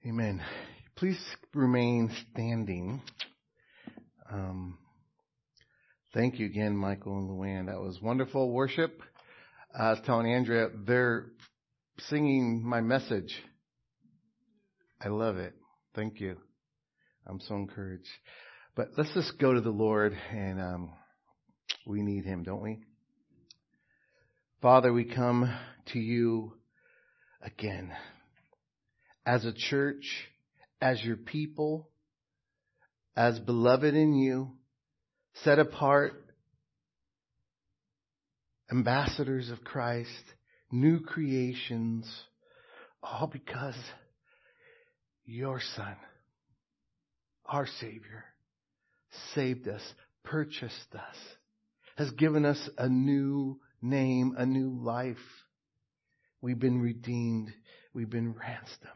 Amen. Please remain standing. Thank you again, Michael and Luann. That was wonderful worship. I was telling Andrea, they're singing my message. I love it. Thank you. I'm so encouraged. But let's just go to the Lord, and we need Him, don't we? Father, we come to you again as a church, as your people, as beloved in you, set apart, ambassadors of Christ, new creations, all because your Son, our Savior, saved us, purchased us, has given us a new name, a new life. We've been redeemed. We've been ransomed.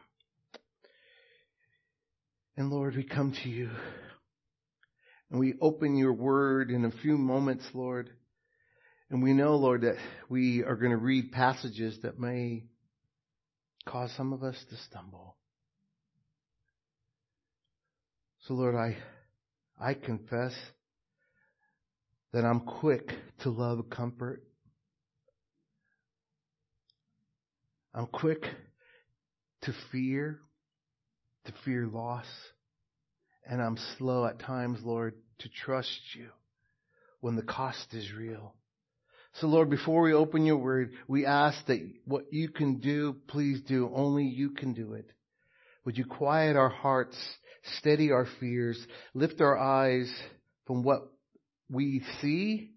And Lord, we come to you and we open your word in a few moments, Lord. And we know, Lord, that we are going to read passages that may cause some of us to stumble. So Lord, I confess that I'm quick to love comfort. I'm quick to fear loss. And I'm slow at times, Lord, to trust you when the cost is real. So Lord, before we open your word, we ask that what you can do, please do. Only you can do it. Would you quiet our hearts, steady our fears, lift our eyes from what we see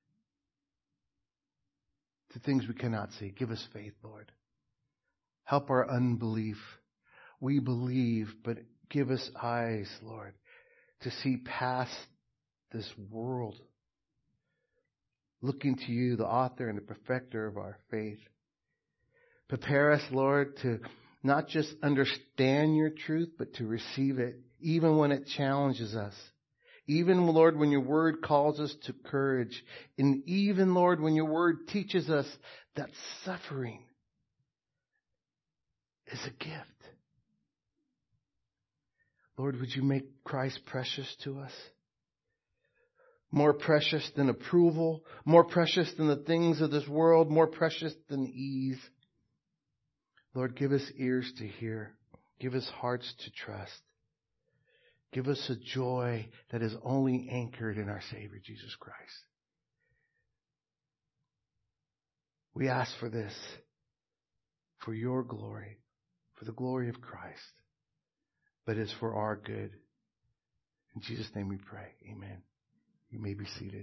to things we cannot see. Give us faith, Lord. Help our unbelief. We believe, but give us eyes, Lord, to see past this world. Looking to you, the author and the perfecter of our faith. Prepare us, Lord, to not just understand your truth, but to receive it, even when it challenges us. Even, Lord, when your word calls us to courage. And even, Lord, when your word teaches us that suffering is a gift. Lord, would you make Christ precious to us? More precious than approval, more precious than the things of this world, more precious than ease. Lord, give us ears to hear. Give us hearts to trust. Give us a joy that is only anchored in our Savior, Jesus Christ. We ask for this, for your glory, for the glory of Christ. But it's for our good. In Jesus' name we pray. Amen. You may be seated.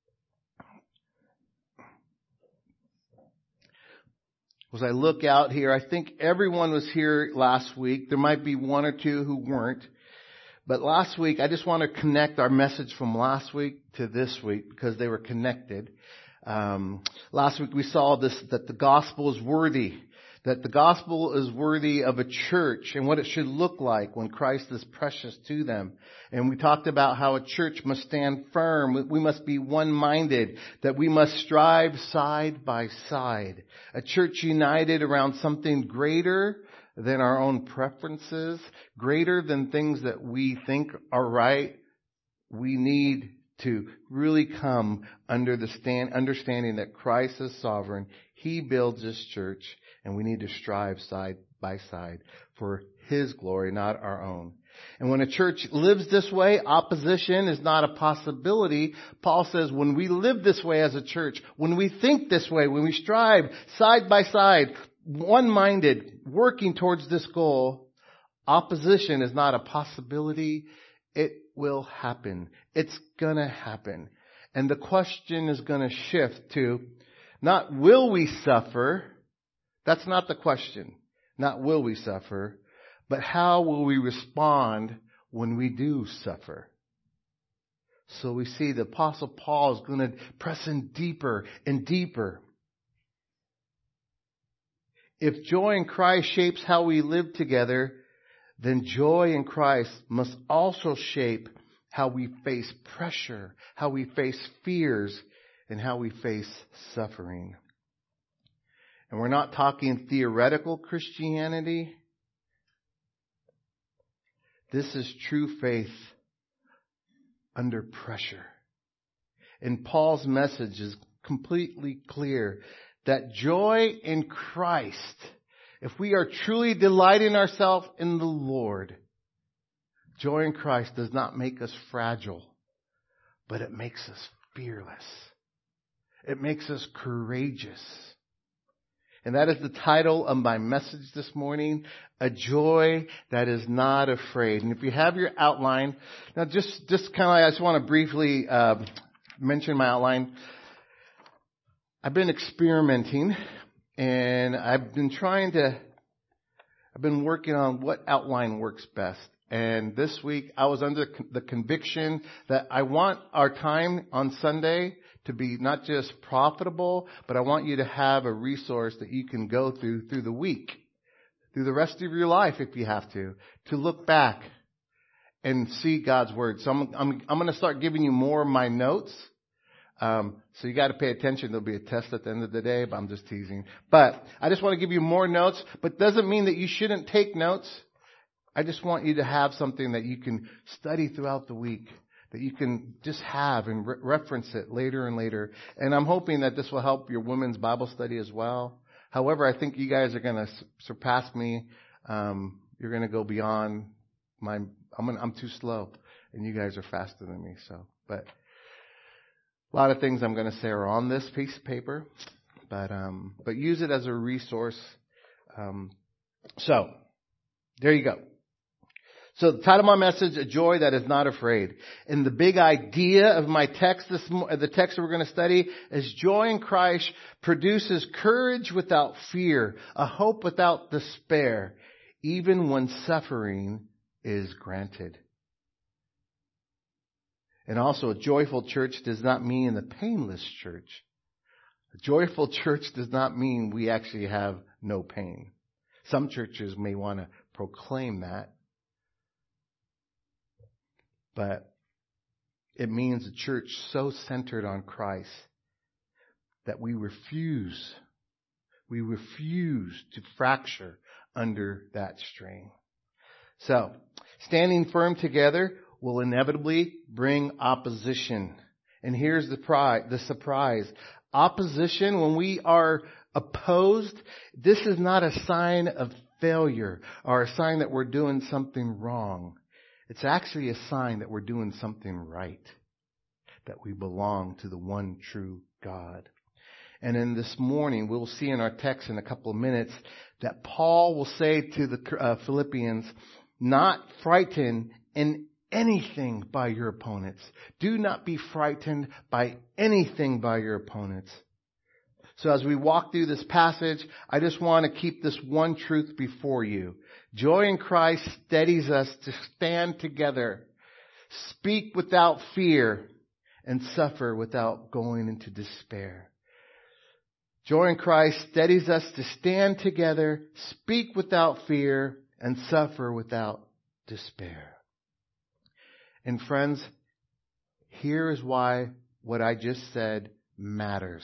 As I look out here, I think everyone was here last week. There might be one or two who weren't. But last week, I just want to connect our message from last week to this week because they were connected. Last week we saw this, that the gospel is worthy. That the gospel is worthy of a church and what it should look like when Christ is precious to them. And we talked about how a church must stand firm. We must be one-minded. That we must strive side by side. A church united around something greater than our own preferences, greater than things that we think are right. We need to really come under the understanding that Christ is sovereign. He builds His church, and we need to strive side by side for His glory, not our own. And when a church lives this way, opposition is not a possibility. Paul says when we live this way as a church, when we think this way, when we strive side by side, one-minded, working towards this goal, opposition is not a possibility. It will happen. It's gonna happen. And the question is gonna shift to not will we suffer? That's not the question. Not will we suffer, but how will we respond when we do suffer? So we see the Apostle Paul is going to press in deeper and deeper. If joy in Christ shapes how we live together, then joy in Christ must also shape how we face pressure, how we face fears, and how we face suffering. And we're not talking theoretical Christianity. This is true faith under pressure. And Paul's message is completely clear that joy in Christ, if we are truly delighting ourselves in the Lord, joy in Christ does not make us fragile, but it makes us fearless. It makes us courageous. And that is the title of my message this morning, A Joy That Is Not Afraid. And if you have your outline, now just kind of, I just want to briefly mention my outline. I've been experimenting, and I've been working on what outline works best. And this week, I was under the conviction that I want our time on Sunday to be not just profitable, but I want you to have a resource that you can go through the week, through the rest of your life if you have to look back and see God's Word. So I'm going to start giving you more of my notes. So you got to pay attention. There'll be a test at the end of the day, but I'm just teasing. But I just want to give you more notes, but doesn't mean that you shouldn't take notes. I just want you to have something that you can study throughout the week, that you can just have and reference it later and later. And I'm hoping that this will help your women's Bible study as well. However, I think you guys are going to surpass me. You're going to go beyond I'm too slow, and you guys are faster than me. So, but a lot of things I'm going to say are on this piece of paper, but use it as a resource. So there you go. So the title of my message, A Joy That Is Not Afraid. And the big idea of my text, the text that we're going to study, is joy in Christ produces courage without fear, a hope without despair, even when suffering is granted. And also, a joyful church does not mean the painless church. A joyful church does not mean we actually have no pain. Some churches may want to proclaim that. But it means a church so centered on Christ that we refuse to fracture under that strain. So, standing firm together will inevitably bring opposition. And here's the surprise. Opposition, when we are opposed, this is not a sign of failure or a sign that we're doing something wrong. It's actually a sign that we're doing something right, that we belong to the one true God. And in this morning, we'll see in our text in a couple of minutes that Paul will say to the Philippians, not frightened in anything by your opponents. Do not be frightened by anything by your opponents. So as we walk through this passage, I just want to keep this one truth before you. Joy in Christ steadies us to stand together, speak without fear, and suffer without going into despair. Joy in Christ steadies us to stand together, speak without fear, and suffer without despair. And friends, here is why what I just said matters.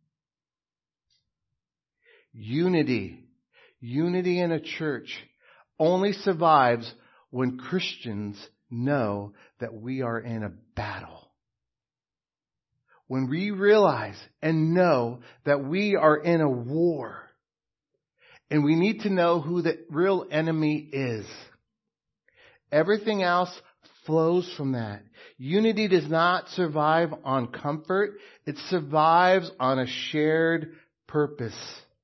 Unity in a church only survives when Christians know that we are in a battle. When we realize and know that we are in a war. And we need to know who the real enemy is. Everything else flows from that. Unity does not survive on comfort. It survives on a shared purpose.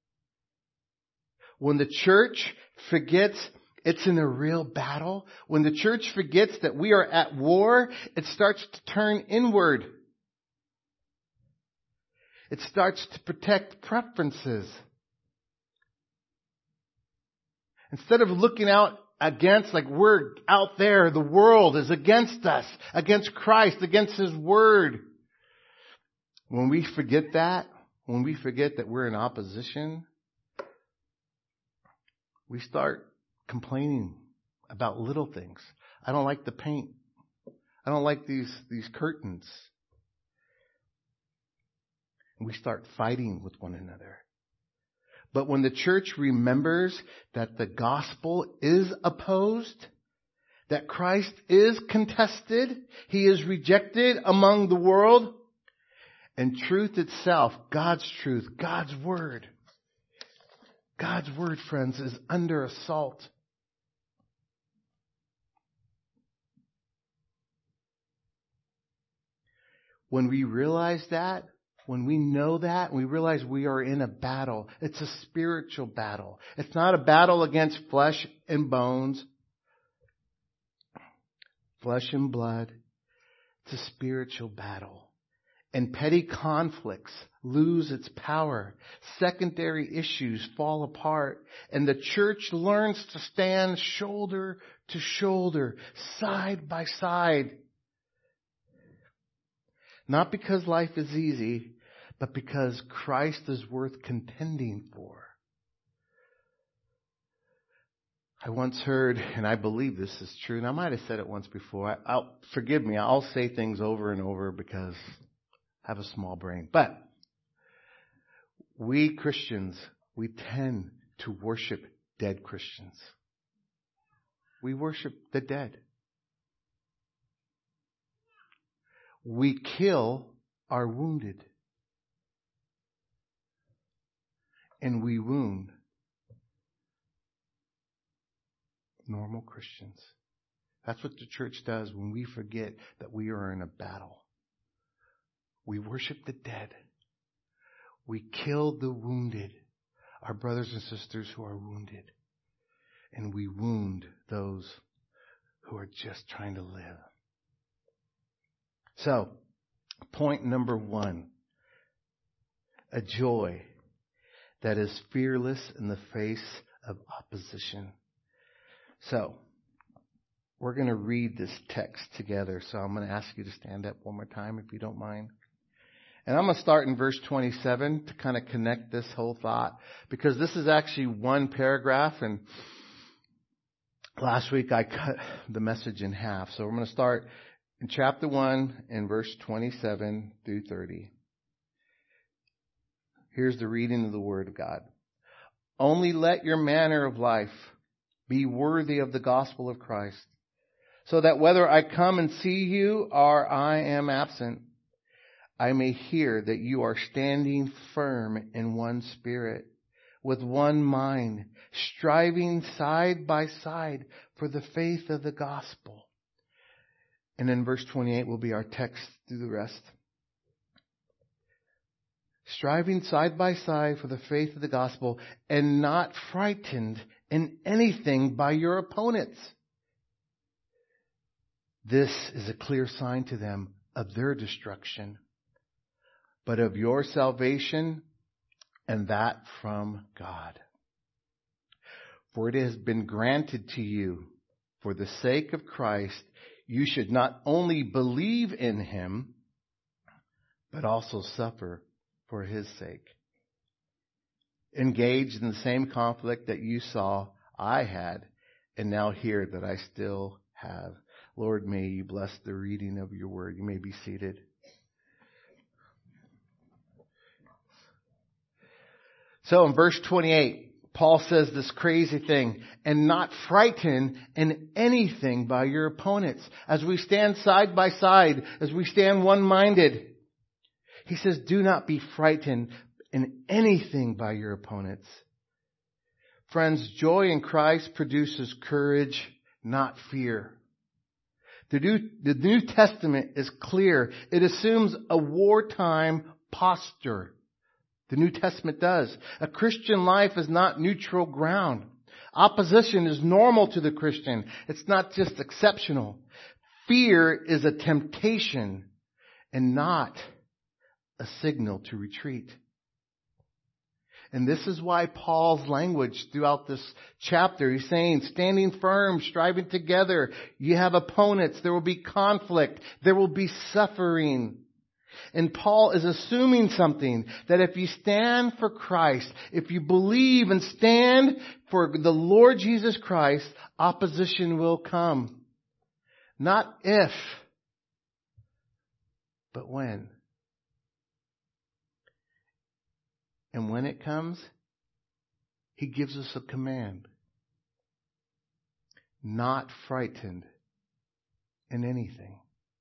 When the church forgets it's in a real battle, when the church forgets that we are at war, it starts to turn inward. It starts to protect preferences. Instead of looking out against, like we're out there, the world is against us, against Christ, against His Word. When we forget that, when we forget that we're in opposition, we start complaining about little things. I don't like the paint. I don't like these curtains. And we start fighting with one another. But when the church remembers that the gospel is opposed, that Christ is contested. He is rejected among the world. And truth itself, God's truth, God's word, friends, is under assault. When we realize that, when we know that, we realize we are in a battle. It's a spiritual battle. It's not a battle against flesh and bones, flesh and blood. It's a spiritual battle. And petty conflicts lose its power. Secondary issues fall apart. And the church learns to stand shoulder to shoulder, side by side. Not because life is easy, but because Christ is worth contending for. I once heard, and I believe this is true, and I might have said it once before. Forgive me, I'll say things over and over because I have a small brain. But we Christians, we tend to worship dead Christians. We worship the dead. We kill our wounded. And we wound normal Christians. That's what the church does when we forget that we are in a battle. We worship the dead. We kill the wounded, our brothers and sisters who are wounded. And we wound those who are just trying to live. So, point number 1. A joy that is fearless in the face of opposition. So, we're going to read this text together. So I'm going to ask you to stand up one more time if you don't mind. And I'm going to start in verse 27 to kind of connect this whole thought, because this is actually one paragraph, and last week I cut the message in half. So we're going to start in chapter 1 in verse 27 through 30. Here's the reading of the Word of God. Only let your manner of life be worthy of the gospel of Christ, so that whether I come and see you or I am absent, I may hear that you are standing firm in one spirit, with one mind, striving side by side for the faith of the gospel. And then verse 28 will be our text through the rest. Striving side by side for the faith of the gospel, and not frightened in anything by your opponents. This is a clear sign to them of their destruction, but of your salvation, and that from God. For it has been granted to you, for the sake of Christ, you should not only believe in Him, but also suffer for His sake. Engaged in the same conflict that you saw I had, and now hear that I still have. Lord, may you bless the reading of your word. You may be seated. So in verse 28, Paul says this crazy thing, and not frightened in anything by your opponents. As we stand side by side, as we stand one-minded, he says, do not be frightened in anything by your opponents. Friends, joy in Christ produces courage, not fear. The New Testament is clear. It assumes a wartime posture. The New Testament does. A Christian life is not neutral ground. Opposition is normal to the Christian. It's not just exceptional. Fear is a temptation and not a signal to retreat. And this is why Paul's language throughout this chapter, he's saying, standing firm, striving together. You have opponents. There will be conflict. There will be suffering. And Paul is assuming something, that if you stand for Christ, if you believe and stand for the Lord Jesus Christ, opposition will come. Not if, but when. And when it comes, he gives us a command. Not frightened in anything.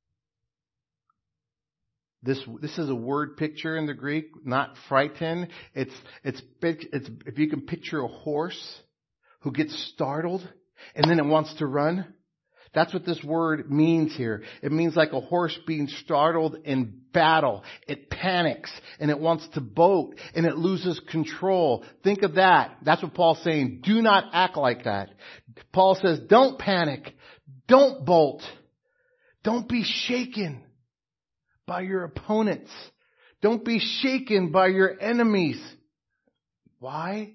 This is a word picture in the Greek, not frighten. It's if you can picture a horse who gets startled and then it wants to run. That's what this word means here. It means like a horse being startled in battle. It panics and it wants to bolt and it loses control. Think of that. That's what Paul's saying. Do not act like that. Paul says, don't panic. Don't bolt. Don't be shaken by your opponents. Don't be shaken by your enemies. Why?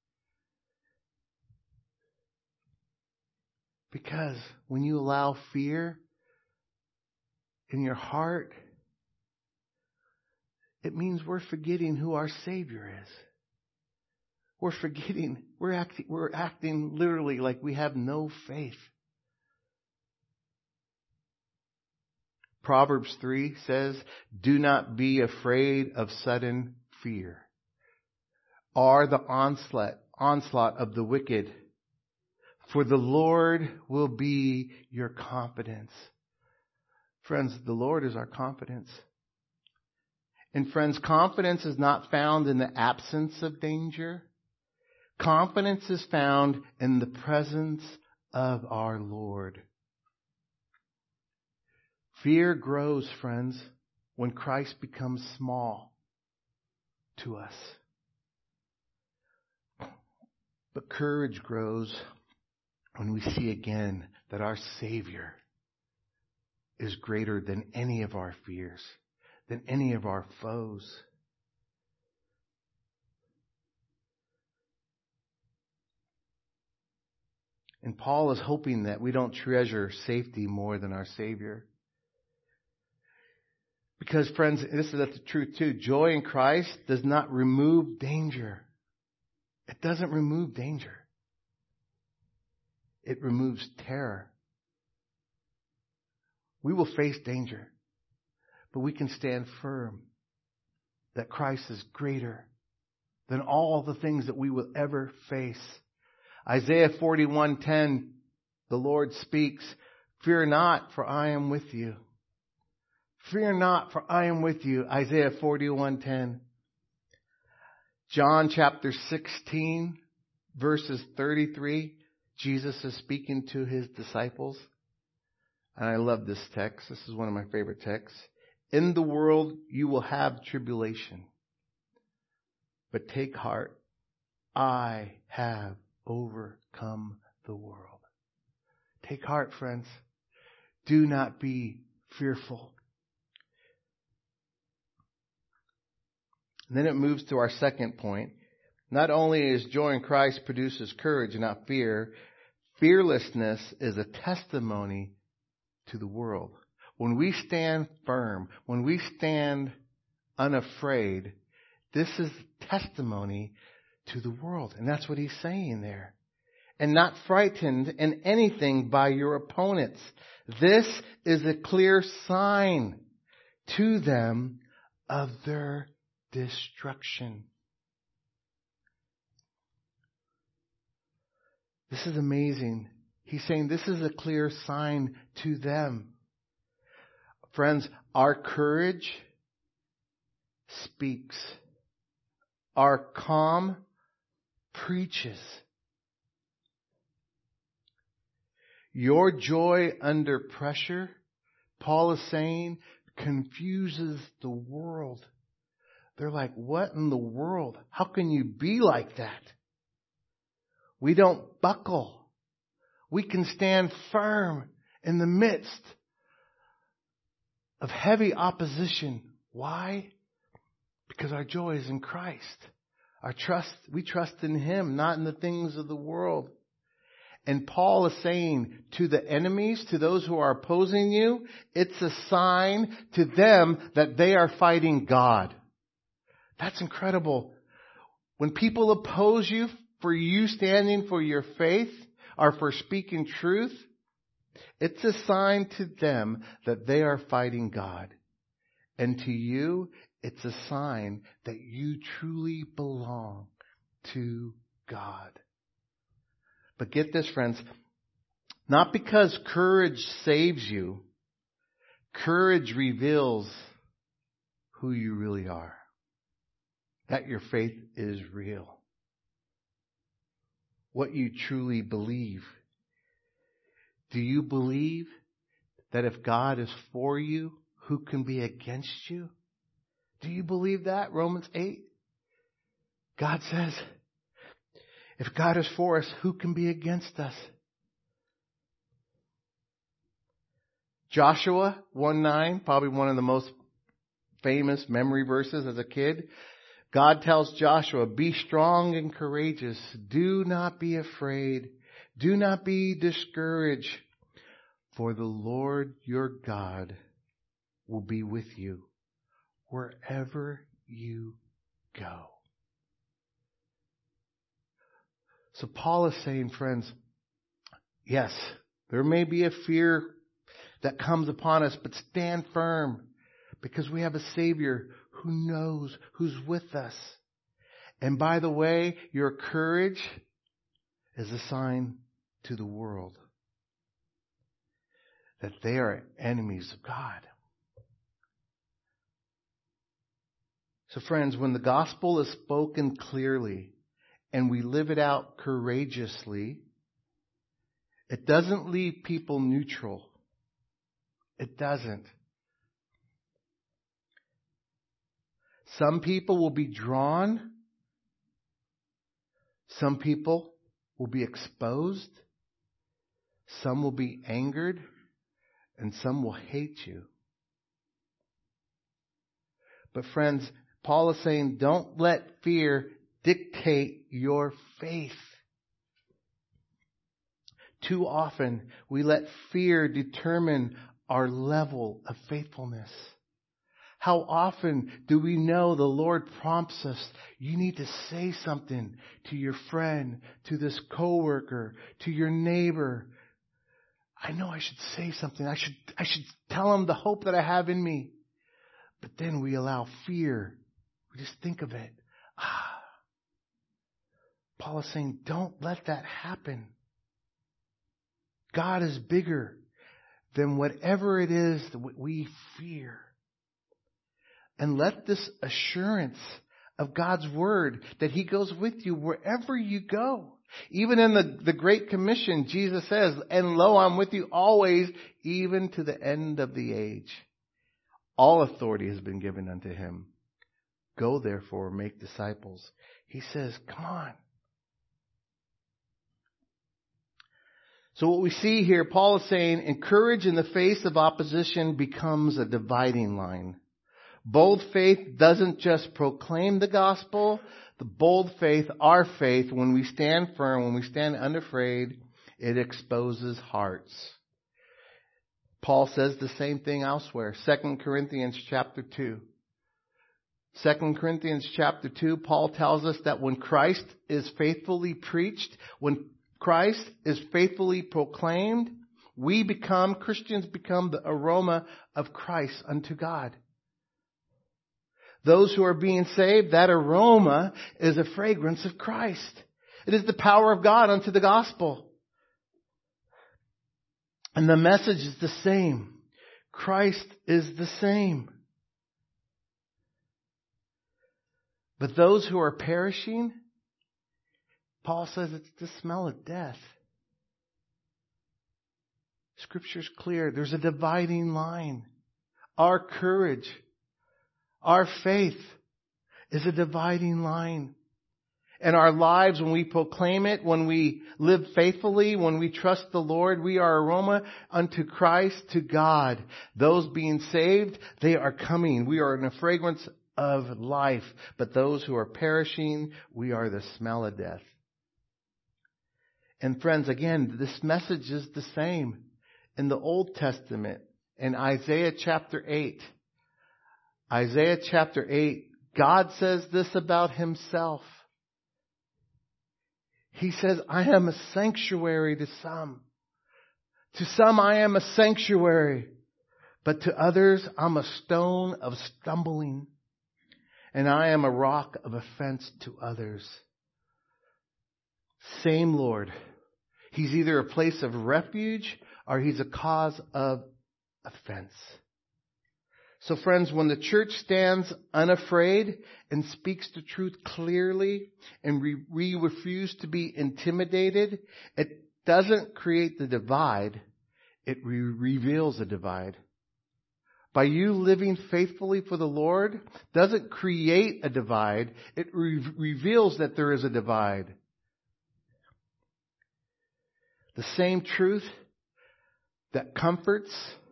Because when you allow fear in your heart, it means we're forgetting who our Savior is. We're acting literally like we have no faith. Proverbs 3 says, do not be afraid of sudden fear, or the onslaught of the wicked, for the Lord will be your confidence. Friends, the Lord is our confidence. And friends, confidence is not found in the absence of danger. Confidence is found in the presence of our Lord. Fear grows, friends, when Christ becomes small to us. But courage grows when we see again that our Savior is greater than any of our fears, than any of our foes. And Paul is hoping that we don't treasure safety more than our Savior. Because, friends, this is the truth too. Joy in Christ does not remove danger. It doesn't remove danger. It removes terror. We will face danger, but we can stand firm that Christ is greater than all the things that we will ever face. Isaiah 41:10, the Lord speaks, "Fear not, for I am with you. Fear not, for I am with you." Isaiah 41:10. John chapter 16, verses 33. Jesus is speaking to his disciples. And I love this text. This is one of my favorite texts. "In the world you will have tribulation. But take heart. I have overcome the world." Take heart, friends. Do not be fearful. And then it moves to our second point. Not only is joy in Christ produces courage and not fear, fearlessness is a testimony to the world. When we stand firm, when we stand unafraid, this is testimony to the world. And that's what he's saying there. And not frightened in anything by your opponents. This is a clear sign to them of their destruction. This is amazing. He's saying this is a clear sign to them. Friends, our courage speaks. Our calm preaches. Your joy under pressure, Paul is saying, confuses the world. They're like, what in the world? How can you be like that? We don't buckle. We can stand firm in the midst of heavy opposition. Why? Because our joy is in Christ. We trust in Him, not in the things of the world. And Paul is saying to the enemies, to those who are opposing you, it's a sign to them that they are fighting God. That's incredible. When people oppose you for you standing for your faith or for speaking truth, it's a sign to them that they are fighting God. And to you, it's a sign that you truly belong to God. But get this, friends, Not because courage saves you. Courage reveals who you really are. That your faith is real. What you truly believe. Do you believe that if God is for you, who can be against you? Do you believe that? Romans 8. God says, if God is for us, who can be against us? Joshua 1:9, probably one of the most famous memory verses as a kid. God tells Joshua, be strong and courageous. Do not be afraid. Do not be discouraged. For the Lord your God will be with you wherever you go. So Paul is saying, friends, yes, there may be a fear that comes upon us, but stand firm because we have a Savior who knows, who's with us. And by the way, your courage is a sign to the world that they are enemies of God. So friends, when the gospel is spoken clearly and we live it out courageously, it doesn't leave people neutral. It doesn't. Some people will be drawn. Some people will be exposed. Some will be angered. And some will hate you. But friends, Paul is saying, don't let fear dictate your faith. Too often, we let fear determine our level of faithfulness. How often do we know the Lord prompts us, you need to say something to your friend, to this coworker, to your neighbor. I know I should say something. I should tell them the hope that I have in me. But then we allow fear. We just think of it. Paul is saying, don't let that happen. God is bigger than whatever it is that we fear. And let this assurance of God's word that He goes with you wherever you go. Even in the Great Commission, Jesus says, and lo, I'm with you always, even to the end of the age. All authority has been given unto Him. Go therefore, make disciples. He says, come on. So what we see here, Paul is saying, encourage in the face of opposition becomes a dividing line. Bold faith doesn't just proclaim the gospel. The bold faith, our faith, when we stand firm, when we stand unafraid, it exposes hearts. Paul says the same thing elsewhere. 2 Corinthians chapter 2. 2 Corinthians chapter 2, Paul tells us that when Christ is faithfully preached, when Christ is faithfully proclaimed, Christians become the aroma of Christ unto God. Those who are being saved, that aroma is a fragrance of Christ. It is the power of God unto the gospel. And the message is the same. Christ is the same. But those who are perishing, Paul says it's the smell of death. Scripture's clear. There's a dividing line. Our courage, our faith is a dividing line. And our lives, when we proclaim it, when we live faithfully, when we trust the Lord, we are aroma unto Christ, to God. Those being saved, they are coming. We are in a fragrance of life. But those who are perishing, we are the smell of death. And friends, again, this message is the same in the Old Testament. In Isaiah chapter 8. Isaiah chapter 8, God says this about Himself. He says, I am a sanctuary to some. To some I am a sanctuary, but to others I'm a stone of stumbling, and I am a rock of offense to others. Same Lord. He's either a place of refuge or he's a cause of offense. So friends, when the church stands unafraid and speaks the truth clearly and we refuse to be intimidated, it doesn't create the divide. It reveals a divide. By you living faithfully for the Lord doesn't create a divide. It reveals that there is a divide. The same truth that comforts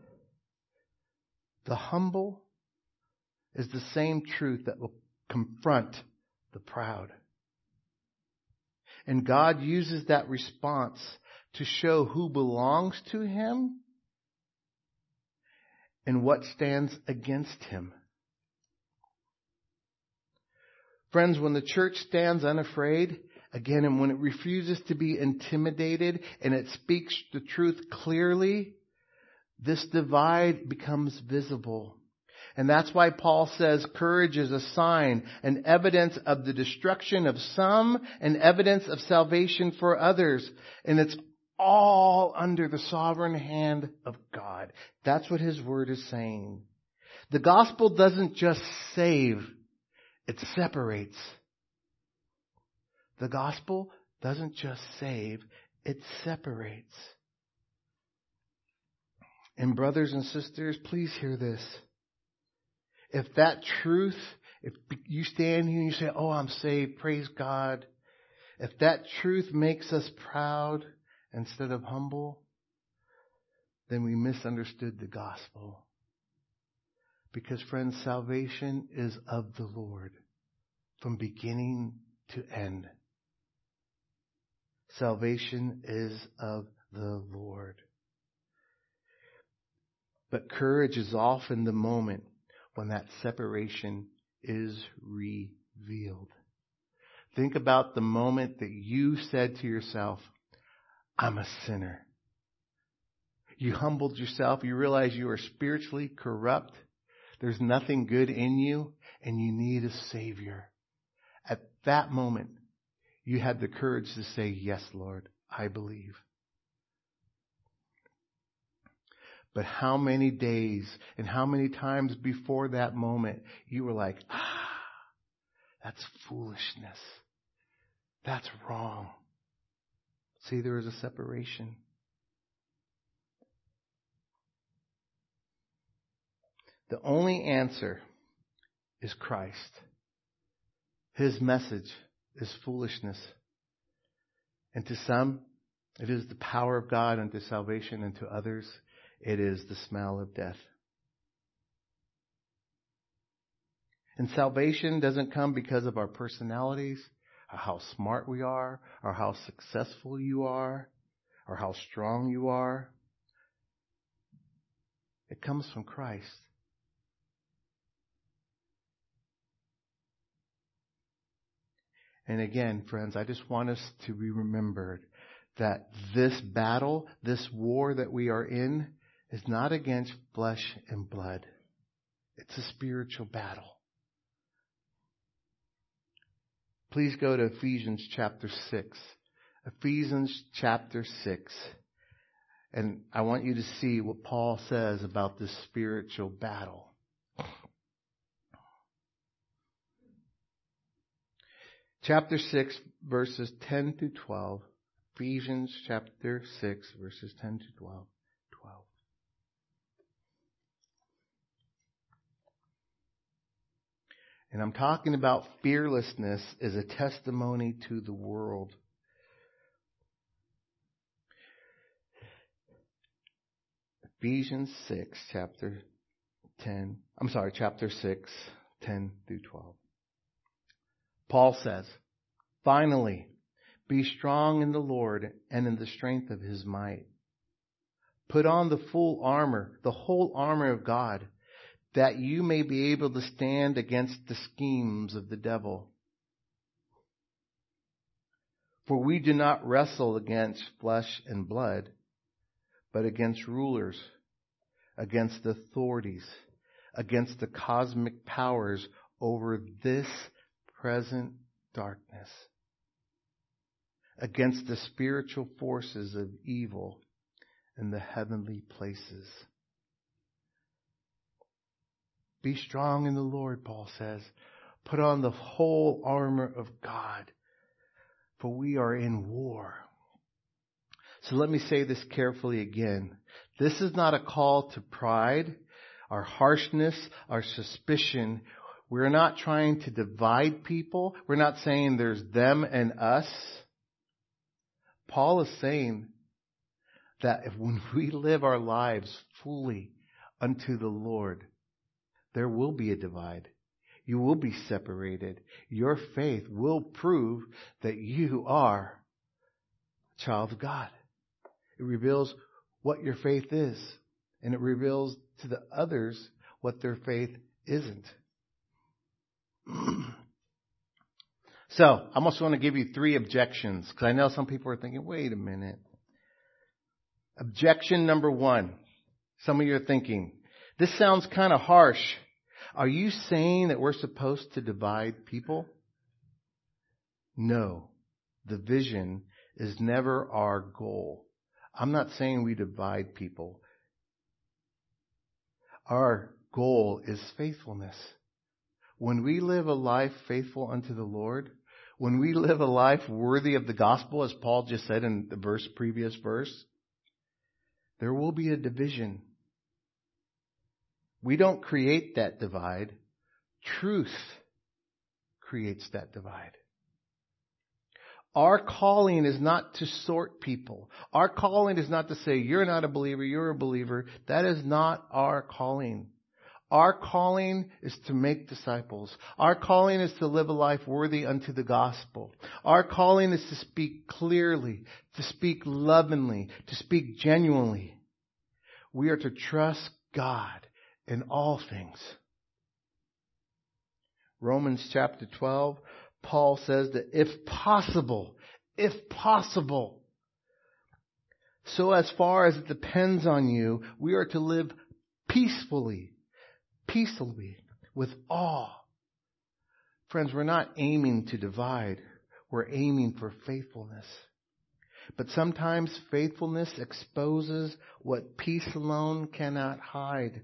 the humble is the same truth that will confront the proud. And God uses that response to show who belongs to Him and what stands against Him. Friends, when the church stands unafraid, again, and when it refuses to be intimidated and it speaks the truth clearly, this divide becomes visible. And that's why Paul says courage is a sign, an evidence of the destruction of some, an evidence of salvation for others. And it's all under the sovereign hand of God. That's what His word is saying. The gospel doesn't just save, it separates. The gospel doesn't just save, it separates. And brothers and sisters, please hear this. If that truth, if you stand here and you say, oh, I'm saved, praise God. If that truth makes us proud instead of humble, then we misunderstood the gospel. Because friends, salvation is of the Lord from beginning to end. Salvation is of the Lord. But courage is often the moment when that separation is revealed. Think about the moment that you said to yourself, I'm a sinner. You humbled yourself. You realize you are spiritually corrupt. There's nothing good in you and you need a Savior. At that moment, you had the courage to say, yes, Lord, I believe. But how many days and how many times before that moment you were like, that's foolishness. That's wrong. See, there is a separation. The only answer is Christ. His message is foolishness. And to some, it is the power of God unto salvation, and to others, it is the smell of death. And salvation doesn't come because of our personalities, or how smart we are, or how successful you are, or how strong you are. It comes from Christ. And again, friends, I just want us to be remembered that this battle, this war that we are in, is not against flesh and blood. It's a spiritual battle. Please go to Ephesians chapter 6. Ephesians chapter 6. And I want you to see what Paul says about this spiritual battle. Chapter 6, verses 10 to 12. Ephesians chapter 6, verses 10 to 12. And I'm talking about fearlessness as a testimony to the world. Ephesians 6, chapter 6, 10 through 12. Paul says, finally, be strong in the Lord and in the strength of His might. Put on the full armor, the whole armor of God, that you may be able to stand against the schemes of the devil. For we do not wrestle against flesh and blood, but against rulers, against authorities, against the cosmic powers over this present darkness, against the spiritual forces of evil in the heavenly places. Be strong in the Lord, Paul says. Put on the whole armor of God, for we are in war. So let me say this carefully again. This is not a call to pride, our harshness, our suspicion. We're not trying to divide people. We're not saying there's them and us. Paul is saying that when we live our lives fully unto the Lord, there will be a divide. You will be separated. Your faith will prove that you are a child of God. It reveals what your faith is, and it reveals to the others what their faith isn't. So, I almost want to give you 3 objections, because I know some people are thinking, wait a minute. Objection number 1. Some of you are thinking, this sounds kind of harsh. Are you saying that we're supposed to divide people? No. Division is never our goal. I'm not saying we divide people. Our goal is faithfulness. When we live a life faithful unto the Lord, when we live a life worthy of the gospel, as Paul just said in the previous verse, there will be a division. We don't create that divide. Truth creates that divide. Our calling is not to sort people. Our calling is not to say, you're not a believer, you're a believer. That is not our calling. Our calling is to make disciples. Our calling is to live a life worthy unto the gospel. Our calling is to speak clearly, to speak lovingly, to speak genuinely. We are to trust God in all things. Romans chapter 12, Paul says that if possible, so as far as it depends on you, we are to live peacefully, with all. Friends, we're not aiming to divide. We're aiming for faithfulness. But sometimes faithfulness exposes what peace alone cannot hide.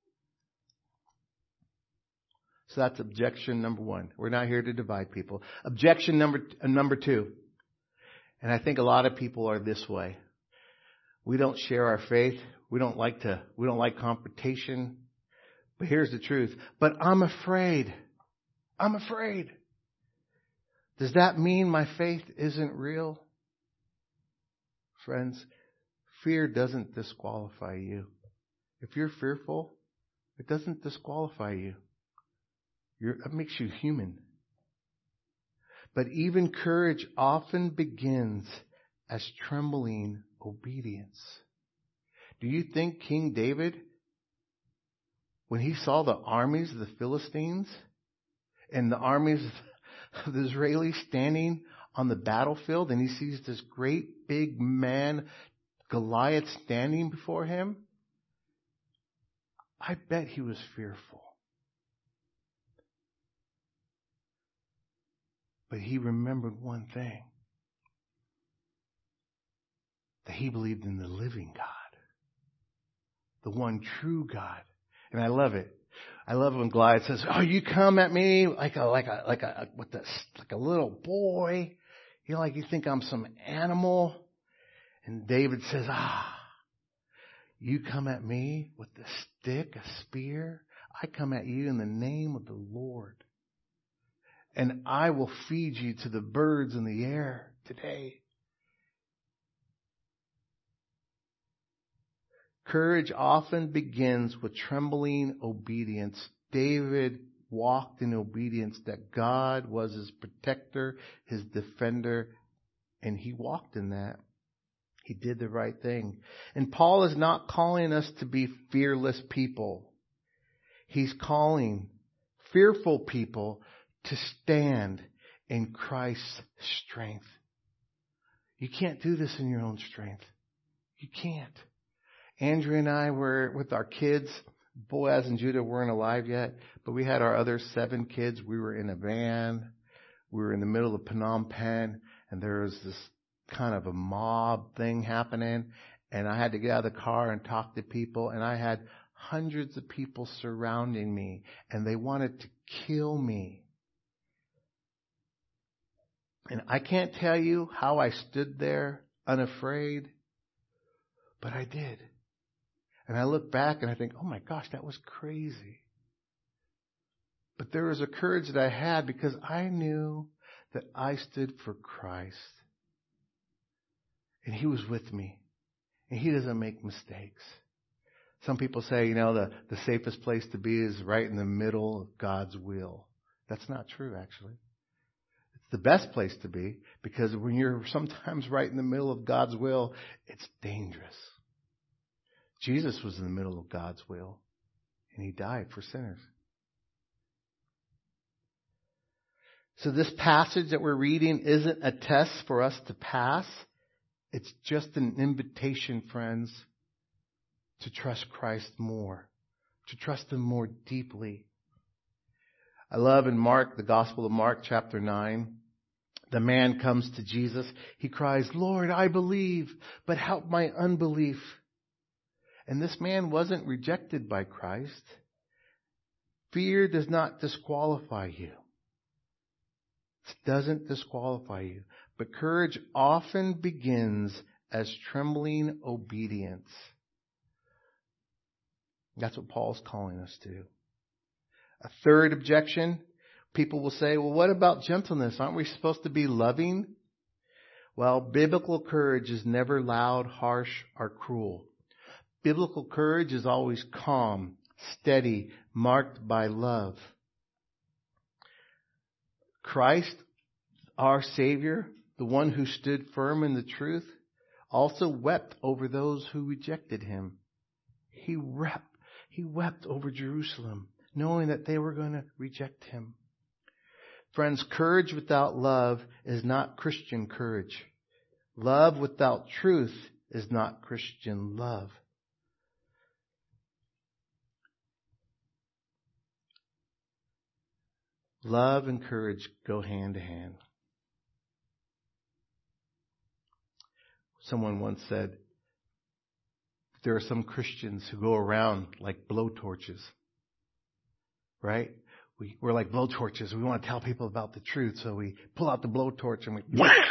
So that's objection number 1. We're not here to divide people. Objection number 2. And I think a lot of people are this way. We don't share our faith. We don't like confrontation. But here's the truth. But I'm afraid. Does that mean my faith isn't real? Friends, fear doesn't disqualify you. If you're fearful, it doesn't disqualify you. It makes you human. But even courage often begins as trembling obedience. Do you think King David, when he saw the armies of the Philistines and the armies of the Israelis standing on the battlefield, and he sees this great big man, Goliath, standing before him, I bet he was fearful. But he remembered one thing, that he believed in the living God, the one true God. And I love it. I love when Goliath says, "Oh, you come at me like a little boy. You think I'm some animal." And David says, "You come at me with a stick, a spear. I come at you in the name of the Lord. And I will feed you to the birds in the air today." Courage often begins with trembling obedience. David walked in obedience that God was his protector, his defender, and he walked in that. He did the right thing. And Paul is not calling us to be fearless people. He's calling fearful people to stand in Christ's strength. You can't do this in your own strength. You can't. Andrea and I were with our kids. Boaz and Judah weren't alive yet, but we had our other 7 kids. We were in a van. We were in the middle of Phnom Penh, and there was this kind of a mob thing happening, and I had to get out of the car and talk to people, and I had hundreds of people surrounding me, and they wanted to kill me. And I can't tell you how I stood there unafraid, but I did. And I look back and I think, oh my gosh, that was crazy. But there was a courage that I had because I knew that I stood for Christ. And He was with me. And He doesn't make mistakes. Some people say, the safest place to be is right in the middle of God's will. That's not true, actually. It's the best place to be because when you're sometimes right in the middle of God's will, it's dangerous. Jesus was in the middle of God's will, and He died for sinners. So this passage that we're reading isn't a test for us to pass. It's just an invitation, friends, to trust Christ more, to trust Him more deeply. I love in Mark, the Gospel of Mark, chapter 9, the man comes to Jesus. He cries, "Lord, I believe, but help my unbelief." And this man wasn't rejected by Christ. Fear does not disqualify you. It doesn't disqualify you. But courage often begins as trembling obedience. That's what Paul's calling us to. A third objection, people will say, well, what about gentleness? Aren't we supposed to be loving? Well, biblical courage is never loud, harsh, or cruel. Biblical courage is always calm, steady, marked by love. Christ, our Savior, the one who stood firm in the truth, also wept over those who rejected Him. He wept over Jerusalem, knowing that they were going to reject Him. Friends, courage without love is not Christian courage. Love without truth is not Christian love. Love and courage go hand to hand. Someone once said, there are some Christians who go around like blowtorches, right? We're like blowtorches. We want to tell people about the truth, so we pull out the blowtorch and we...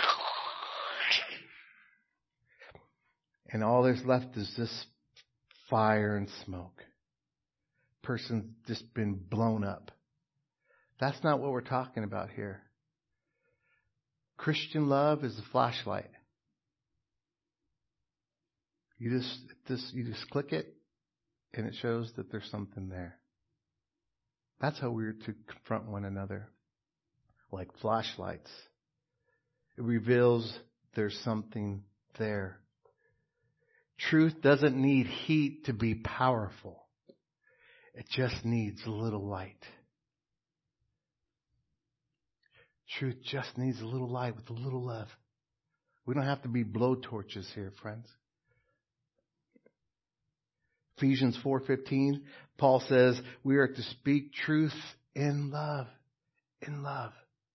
And all there's left is this fire and smoke. Person's just been blown up. That's not what we're talking about here. Christian love is a flashlight. You just click it, and it shows that there's something there. That's how we're to confront one another, like flashlights. It reveals there's something there. Truth doesn't need heat to be powerful. It just needs a little light. Truth just needs a little light with a little love. We don't have to be blowtorches here, friends. Ephesians 4:15, Paul says we are to speak truth in love. In love.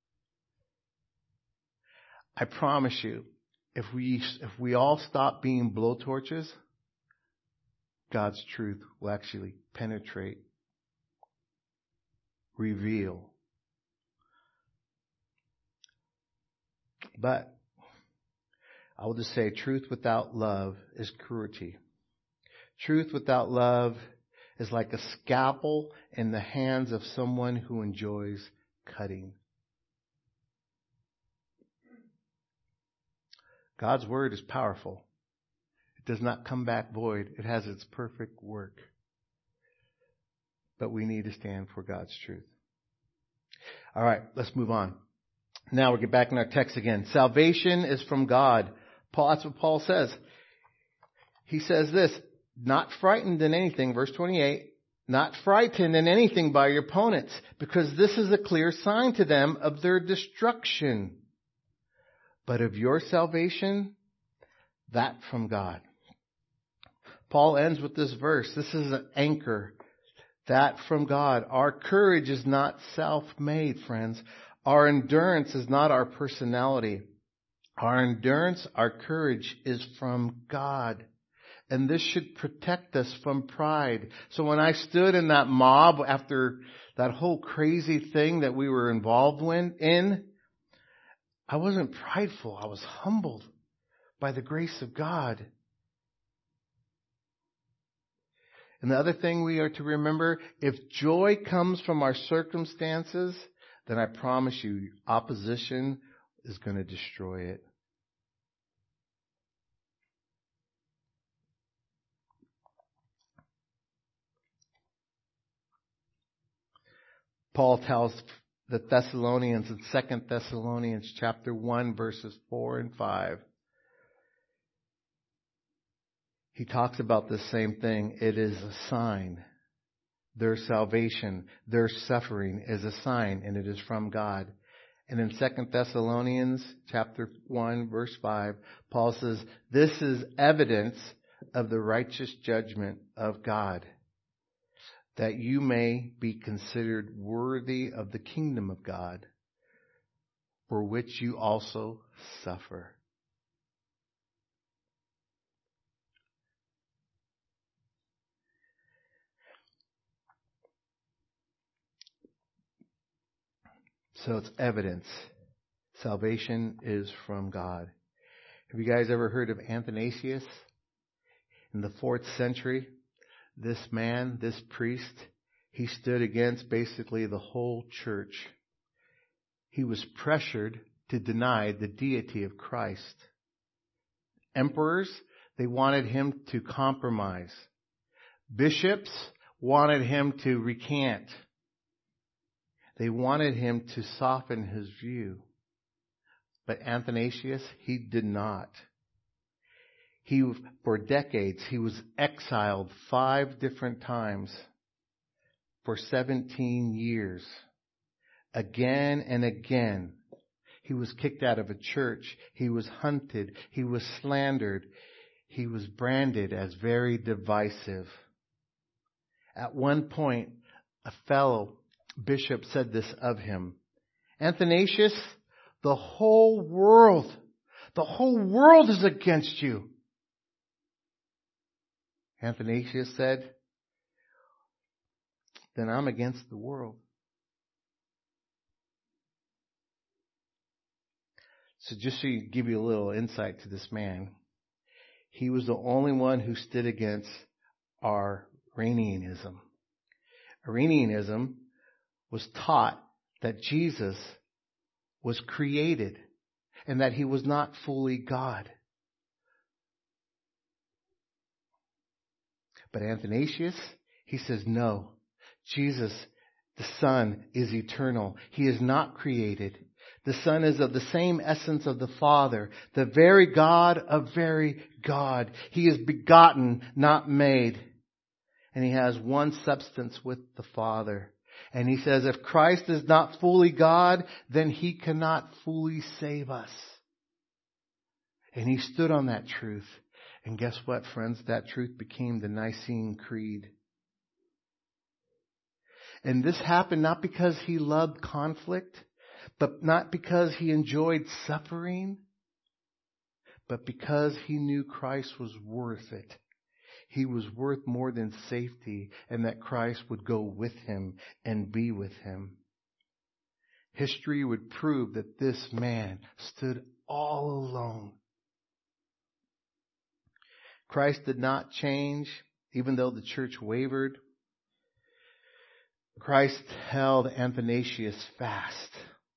I promise you, if we all stop being blowtorches, God's truth will actually penetrate, reveal. But I will just say truth without love is cruelty. Truth without love is like a scalpel in the hands of someone who enjoys cutting. God's word is powerful. It does not come back void. It has its perfect work. But we need to stand for God's truth. All right, let's move on. Now we'll get back in our text again. Salvation is from God. That's what Paul says. He says this, not frightened in anything, verse 28, not frightened in anything by your opponents, because this is a clear sign to them of their destruction. But of your salvation, that from God. Paul ends with this verse. This is an anchor. That from God. Our courage is not self-made, friends. Our endurance is not our personality. Our endurance, our courage is from God. And this should protect us from pride. So when I stood in that mob after that whole crazy thing that we were involved in, I wasn't prideful. I was humbled by the grace of God. And the other thing we are to remember, if joy comes from our circumstances, then I promise you, opposition is going to destroy it. Paul tells the Thessalonians in 2 Thessalonians chapter 1, verses 4 and 5. He talks about the same thing. It is a sign. Their salvation, their suffering is a sign, and it is from God. And in 2 Thessalonians chapter 1, verse 5, Paul says, this is evidence of the righteous judgment of God, that you may be considered worthy of the kingdom of God, for which you also suffer. So it's evidence. Salvation is from God. Have you guys ever heard of Athanasius? In the 4th century, this man, this priest, he stood against basically the whole church. He was pressured to deny the deity of Christ. Emperors, they wanted him to compromise. Bishops wanted him to recant. They wanted him to soften his view. But Athanasius, he did not. For decades, he was exiled 5 different times for 17 years. Again and again, he was kicked out of a church. He was hunted. He was slandered. He was branded as very divisive. At one point, a fellow bishop said this of him: Athanasius, the whole world is against you. Athanasius said, then I'm against the world. So just so you give you a little insight to this man, he was the only one who stood against Arianism. Arianism was taught that Jesus was created and that he was not fully God. But Athanasius, he says, no, Jesus, the Son, is eternal. He is not created. The Son is of the same essence of the Father, the very God of very God. He is begotten, not made. And he has one substance with the Father. And he says, if Christ is not fully God, then he cannot fully save us. And he stood on that truth. And guess what, friends? That truth became the Nicene Creed. And this happened not because he loved conflict, but not because he enjoyed suffering, but because he knew Christ was worth it. He was worth more than safety, and that Christ would go with him and be with him. History would prove that this man stood all alone. Christ did not change, even though the church wavered. Christ held Athanasius fast.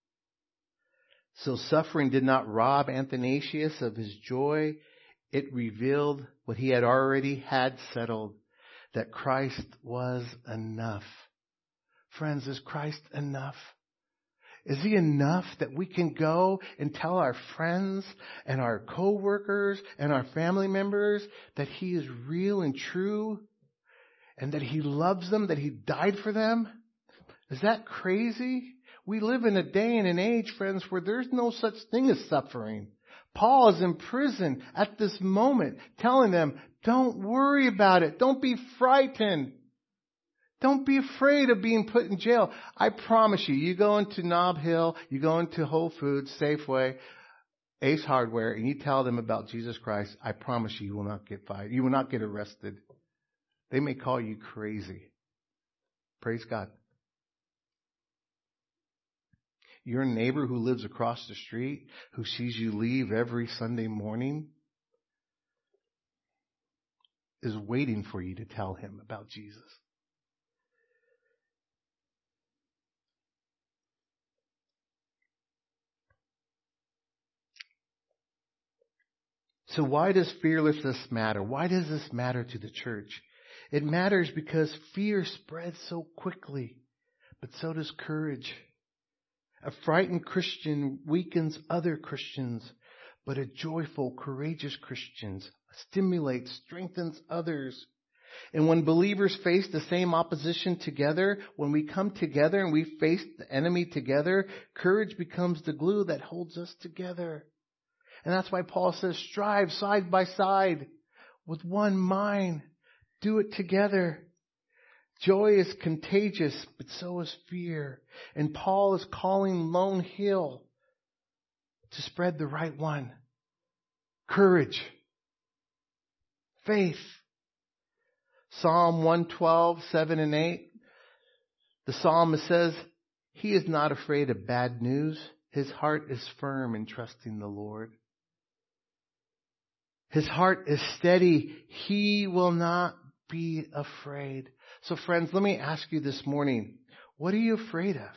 So suffering did not rob Athanasius of his joy. It revealed what he had already had settled, that Christ was enough. Friends, is Christ enough? Is he enough that we can go and tell our friends and our co-workers and our family members that he is real and true and that he loves them, that he died for them? Is that crazy? We live in a day and an age, friends, where there's no such thing as suffering. Paul is in prison at this moment telling them, don't worry about it. Don't be frightened. Don't be afraid of being put in jail. I promise you, you go into Nob Hill, you go into Whole Foods, Safeway, Ace Hardware and you tell them about Jesus Christ, I promise you, you will not get fired. You will not get arrested. They may call you crazy. Praise God. Your neighbor who lives across the street, who sees you leave every Sunday morning, is waiting for you to tell him about Jesus. So why does fearlessness matter? Why does this matter to the church? It matters because fear spreads so quickly, but so does courage. A frightened Christian weakens other Christians, but a joyful, courageous Christian stimulates, strengthens others. And when believers face the same opposition together, when we come together and we face the enemy together, courage becomes the glue that holds us together. And that's why Paul says, strive side by side with one mind. Do it together. Joy is contagious, but so is fear. And Paul is calling Lone Hill to spread the right one. Courage. Faith. Psalm 112, 7 and 8. The psalmist says, he is not afraid of bad news. His heart is firm in trusting the Lord. His heart is steady. He will not be afraid. So friends, let me ask you this morning, what are you afraid of?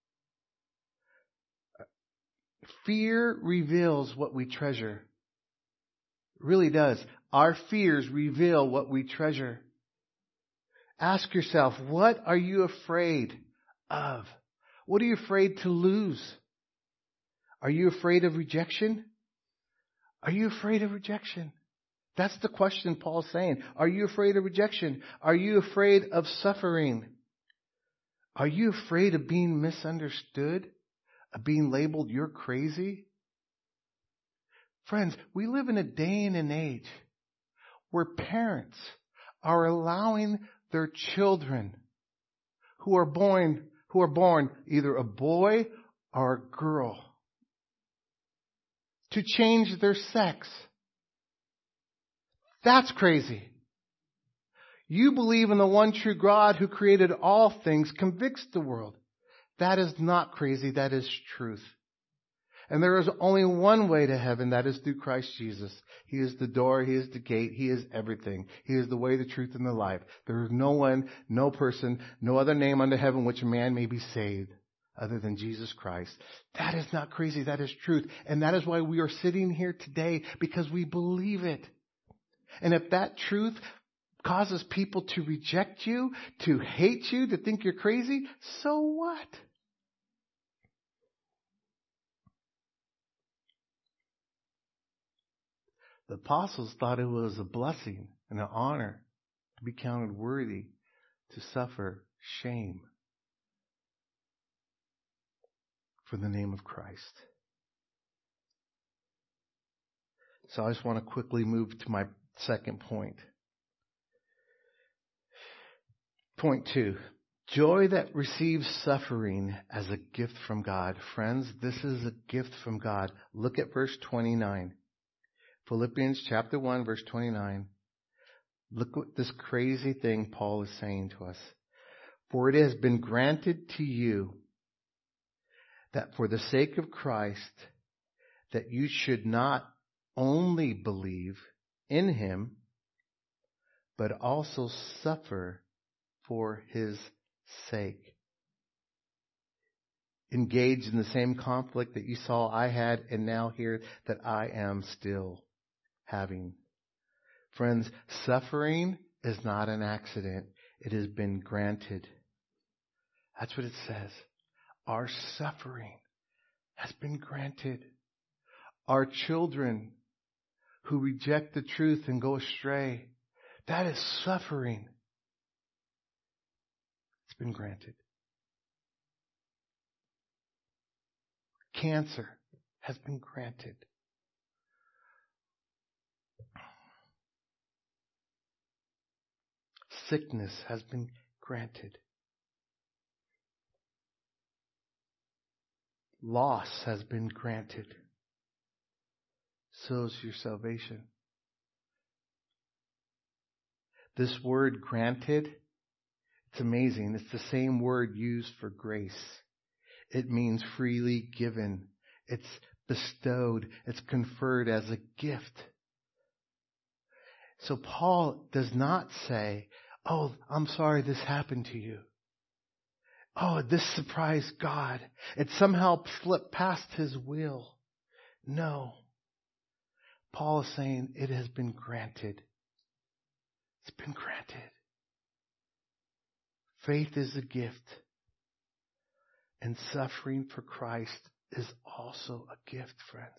Fear reveals what we treasure. It really does. Our fears reveal what we treasure. Ask yourself, what are you afraid of? What are you afraid to lose? Are you afraid of rejection? Are you afraid of rejection? That's the question Paul's saying. Are you afraid of rejection? Are you afraid of suffering? Are you afraid of being misunderstood? Of being labeled, you're crazy? Friends, we live in a day and an age where parents are allowing their children who are born either a boy or a girl to change their sex. That's crazy. You believe in the one true God who created all things, convicts the world. That is not crazy. That is truth. And there is only one way to heaven. That is through Christ Jesus. He is the door. He is the gate. He is everything. He is the way, the truth, and the life. There is no one, no person, no other name under heaven which a man may be saved other than Jesus Christ. That is not crazy. That is truth. And that is why we are sitting here today, because we believe it. And if that truth causes people to reject you, to hate you, to think you're crazy, so what? The apostles thought it was a blessing and an honor to be counted worthy to suffer shame for the name of Christ. So I just want to quickly move to my second point. Point 2. Joy that receives suffering as a gift from God. Friends, this is a gift from God. Look at verse 29. Philippians chapter 1, verse 29. Look what this crazy thing Paul is saying to us. For it has been granted to you that for the sake of Christ, that you should not only believe in him, but also suffer for his sake. Engage in the same conflict that you saw I had and now hear that I am still having. Friends, suffering is not an accident. It has been granted. That's what it says. Our suffering has been granted. Our children who reject the truth and go astray, that is suffering. It's been granted. Cancer has been granted. Sickness has been granted. Loss has been granted. so is your salvation. This word granted, it's amazing. It's the same word used for grace. It means freely given. It's bestowed. It's conferred as a gift. So Paul does not say, oh, I'm sorry this happened to you. Oh, this surprised God. It somehow slipped past his will. No. Paul is saying it has been granted. It's been granted. Faith is a gift. And suffering for Christ is also a gift, friends.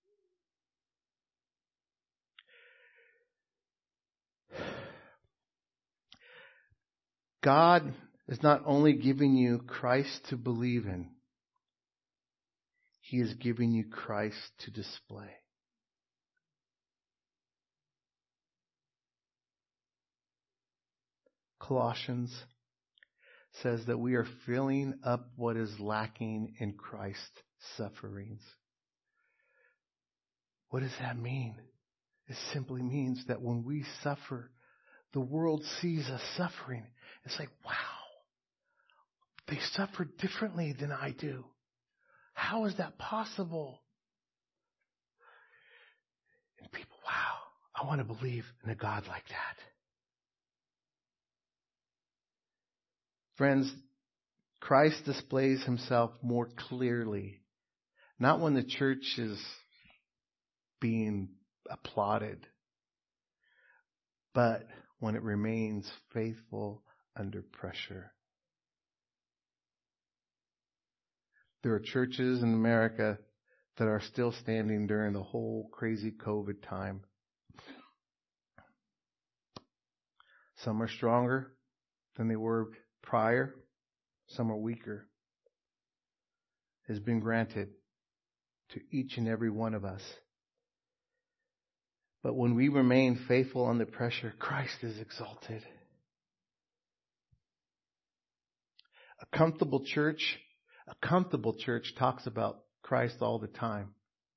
God is not only giving you Christ to believe in, He is giving you Christ to display. Colossians says that we are filling up what is lacking in Christ's sufferings. What does that mean? It simply means that when we suffer, the world sees us suffering. It's like, wow, they suffer differently than I do. How is that possible? And people, wow, I want to believe in a God like that. Friends, Christ displays himself more clearly, not when the church is being applauded, but when it remains faithful under pressure. There are churches in America that are still standing during the whole crazy COVID time. Some are stronger than they were prior. Some are weaker. It has been granted to each and every one of us. But when we remain faithful under pressure, Christ is exalted. A comfortable church talks about Christ all the time.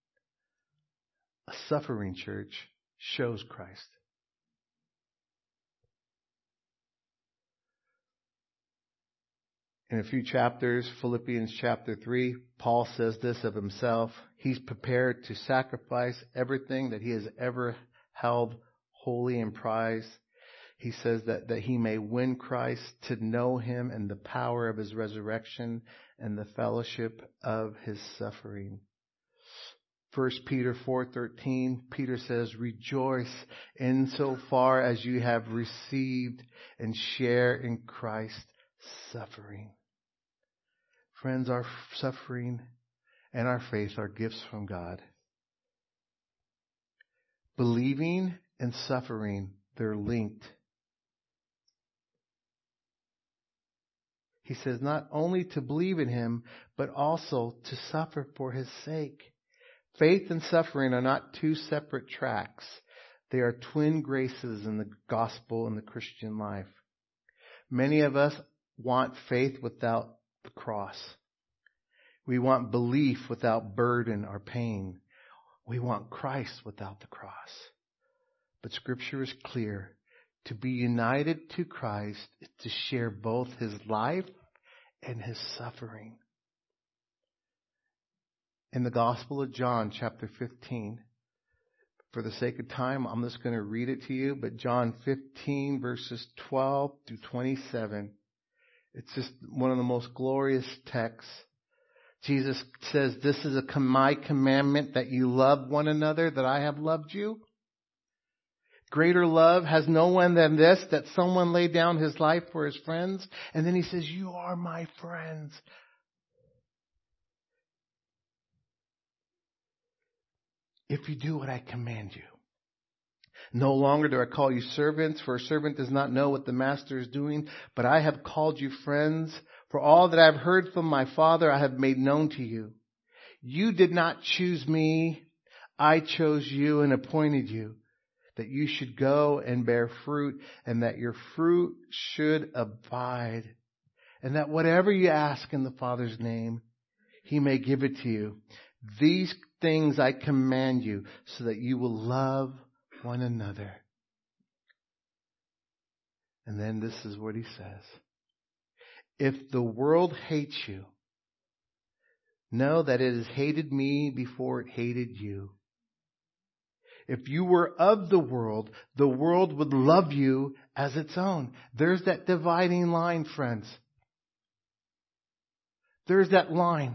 A suffering church shows Christ. In a few chapters, Philippians chapter 3, Paul says this of himself. He's prepared to sacrifice everything that he has ever held holy and prized. He says that he may win Christ, to know him and the power of his resurrection and the fellowship of his suffering. 1 Peter 4:13, Peter says, rejoice insofar as you have received and share in Christ's suffering. Friends, our suffering and our faith are gifts from God. Believing and suffering, they're linked. He says not only to believe in him, but also to suffer for his sake. Faith and suffering are not two separate tracks. They are twin graces in the gospel and the Christian life. Many of us want faith without the cross. We want belief without burden or pain. We want Christ without the cross. But Scripture is clear. To be united to Christ is to share both his life and his suffering. In the Gospel of John, chapter 15, for the sake of time, I'm just going to read it to you, but John 15, verses 12 through 27, it's just one of the most glorious texts. Jesus says, this is my commandment, that you love one another, that I have loved you. Greater love has no one than this, that someone lay down his life for his friends. And then he says, you are my friends. If you do what I command you. No longer do I call you servants, for a servant does not know what the master is doing, but I have called you friends. For all that I have heard from my Father, I have made known to you. You did not choose me. I chose you and appointed you, that you should go and bear fruit, and that your fruit should abide, and that whatever you ask in the Father's name, he may give it to you. These things I command you, so that you will love one another. And then this is what he says. If the world hates you, know that it has hated me before it hated you. If you were of the world would love you as its own. There's that dividing line, friends. There's that line.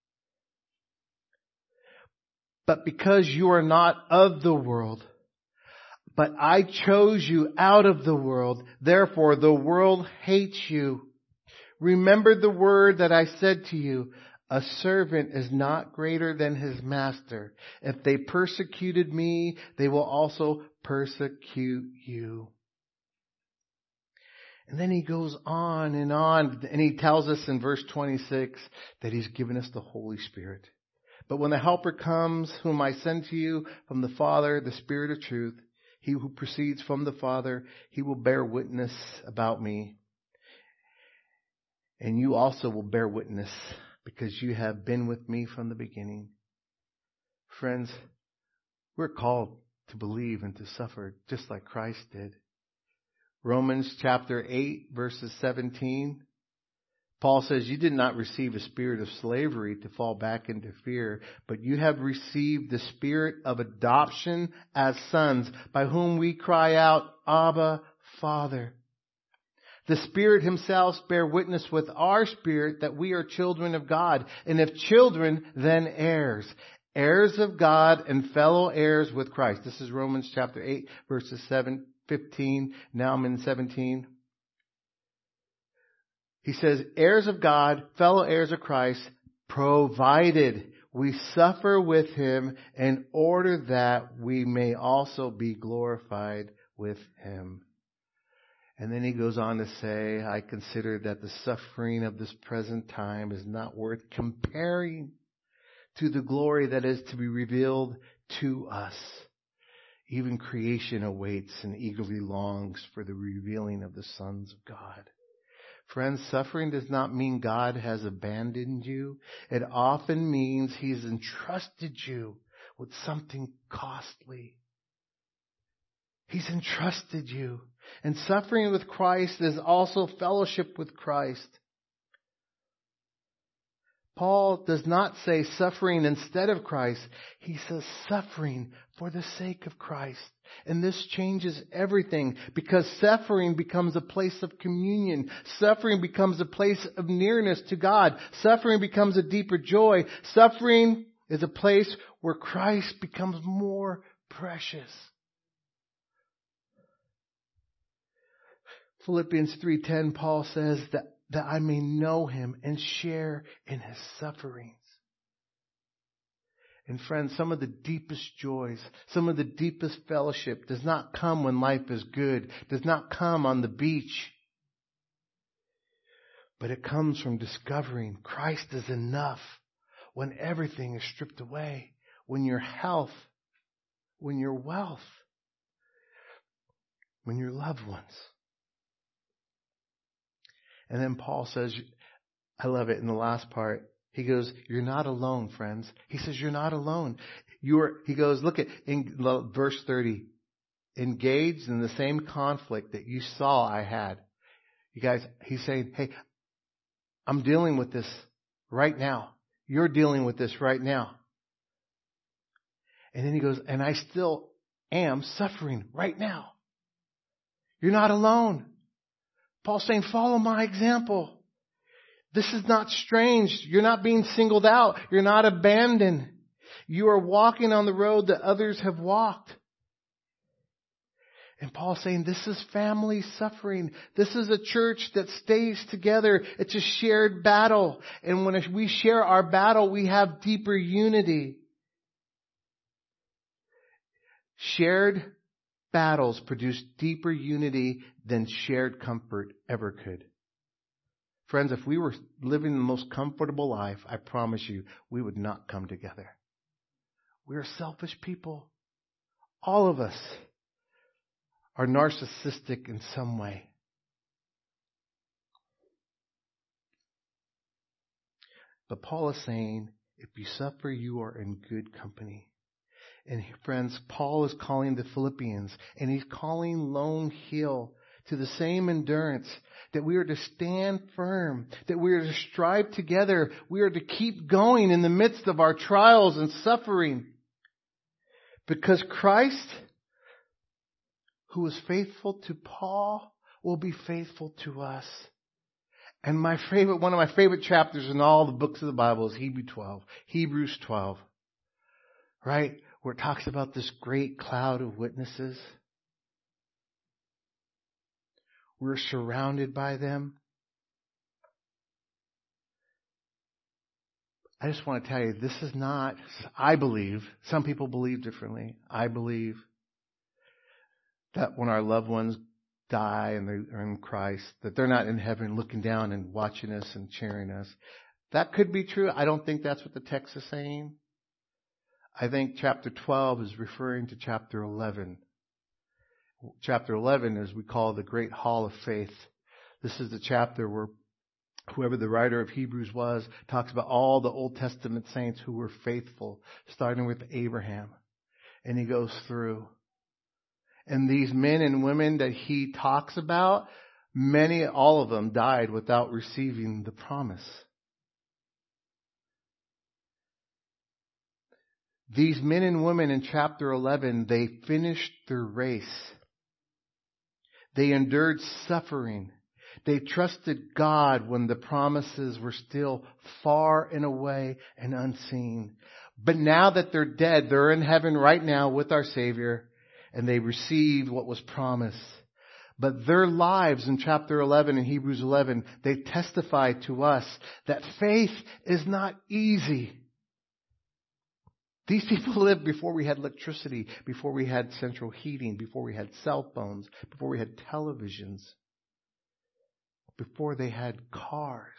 But because you are not of the world, but I chose you out of the world, therefore the world hates you. Remember the word that I said to you, a servant is not greater than his master. If they persecuted me, they will also persecute you. And then he goes on, and he tells us in verse 26 that he's given us the Holy Spirit. But when the Helper comes, whom I send to you from the Father, the Spirit of truth, he who proceeds from the Father, he will bear witness about me. And you also will bear witness, because you have been with me from the beginning. Friends, we're called to believe and to suffer just like Christ did. Romans chapter 8, verses 17. Paul says, you did not receive a spirit of slavery to fall back into fear, but you have received the spirit of adoption as sons, by whom we cry out, Abba, Father. The Spirit himself bear witness with our spirit that we are children of God. And if children, then heirs. Heirs of God and fellow heirs with Christ. This is Romans chapter 8, verses 15. Now I'm in 17. He says, heirs of God, fellow heirs of Christ, provided we suffer with him in order that we may also be glorified with him. And then he goes on to say, I consider that the suffering of this present time is not worth comparing to the glory that is to be revealed to us. Even creation awaits and eagerly longs for the revealing of the sons of God. Friends, suffering does not mean God has abandoned you. It often means he's entrusted you with something costly. He's entrusted you. And suffering with Christ is also fellowship with Christ. Paul does not say suffering instead of Christ. He says suffering for the sake of Christ. And this changes everything, because suffering becomes a place of communion. Suffering becomes a place of nearness to God. Suffering becomes a deeper joy. Suffering is a place where Christ becomes more precious. Philippians 3:10, Paul says that I may know him and share in his sufferings. And friends, some of the deepest joys, some of the deepest fellowship does not come when life is good, does not come on the beach. But it comes from discovering Christ is enough when everything is stripped away, when your health, when your wealth, when your loved ones. And then Paul says, I love it in the last part. He goes, you're not alone, friends. He says, you're not alone. He goes, look at in verse 30. Engaged in the same conflict that you saw I had. You guys, he's saying, hey, I'm dealing with this right now. You're dealing with this right now. And then he goes, and I still am suffering right now. You're not alone. Paul's saying, follow my example. This is not strange. You're not being singled out. You're not abandoned. You are walking on the road that others have walked. And Paul's saying, this is family suffering. This is a church that stays together. It's a shared battle. And when we share our battle, we have deeper unity. Shared battles produce deeper unity than shared comfort ever could. Friends, if we were living the most comfortable life, I promise you, we would not come together. We're selfish people. All of us are narcissistic in some way. But Paul is saying, If you suffer, you are in good company. And friends, Paul is calling the Philippians, and he's calling Lone Hill to the same endurance, that we are to stand firm, that we are to strive together, we are to keep going in the midst of our trials and suffering. Because Christ, who was faithful to Paul, will be faithful to us. And one of my favorite chapters in all the books of the Bible is Hebrews 12. Right? Where it talks about this great cloud of witnesses. We're surrounded by them. I just want to tell you, this is not, I believe, some people believe differently. I believe that when our loved ones die and they're in Christ, that they're not in heaven looking down and watching us and cheering us. That could be true. I don't think that's what the text is saying. I think chapter 12 is referring to chapter 11. Chapter 11 is we call the Great Hall of Faith. This is the chapter where whoever the writer of Hebrews was talks about all the Old Testament saints who were faithful, starting with Abraham. And he goes through. And these men and women that he talks about, all of them died without receiving the promise. These men and women in chapter 11, they finished their race. They endured suffering. They trusted God when the promises were still far and away and unseen. But now that they're dead, they're in heaven right now with our Savior, and they received what was promised. But their lives in chapter 11 in Hebrews 11, they testify to us that faith is not easy. These people lived before we had electricity, before we had central heating, before we had cell phones, before we had televisions, before they had cars.